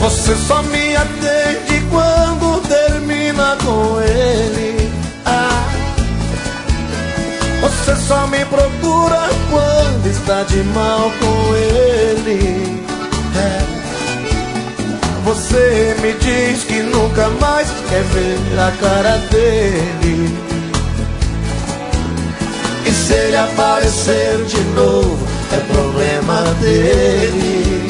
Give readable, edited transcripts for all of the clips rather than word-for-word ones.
Você só me atende quando termina com ele. Você só me procura quando está de mal com ele. Você me diz que nunca mais quer ver a cara dele. E se ele aparecer de novo, é problema dele.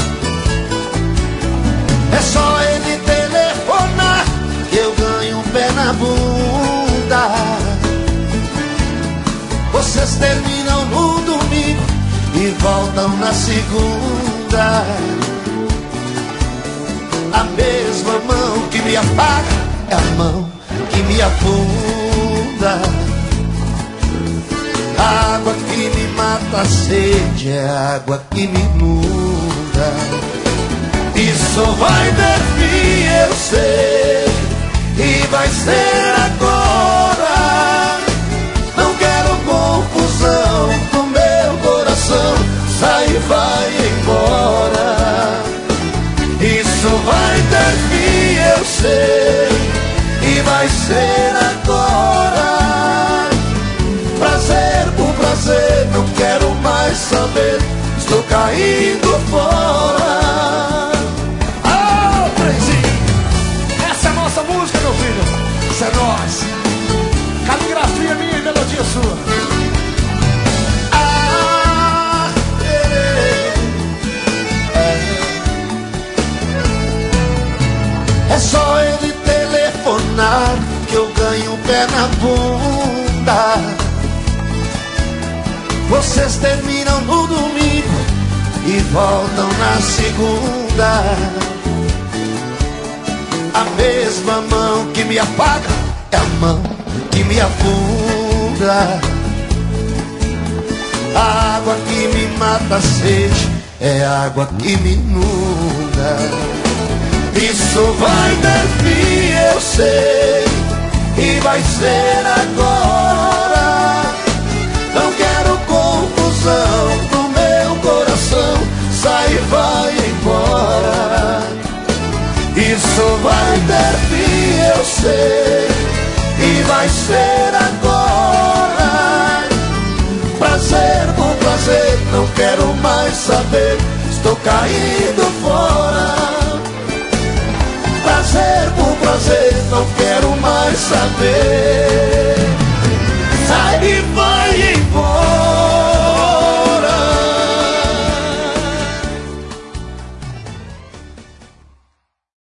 É só ele telefonar que eu ganho um pé na bunda. Vocês terminam no domingo e voltam na segunda. A mesma mão que me apaga é a mão que me afunda. A água que me mata a sede é a água que me inunda. Isso vai ter fim, eu sei, e vai ser agora. Não quero confusão no meu coração, sai e vai embora. Isso vai ter fim, eu sei, e vai ser agora. Prazer por prazer, não quero mais saber, estou caindo fora. Essa é a nossa música, meu filho. Isso é nós. Caligrafia minha e melodia sua. É só ele telefonar que eu ganho um pé na bunda. Vocês terminam no domingo e voltam na segunda. A mesma mão que me apaga é a mão que me afunda. A água que me mata a sede é a água que me inunda. Isso vai ter fim, eu sei, e vai ser agora. Não quero confusão no meu coração, sai e vai embora. Isso vai ter fim, eu sei, e vai ser agora. Prazer por prazer, não quero mais saber, estou caindo fora. Prazer por prazer, não quero mais saber.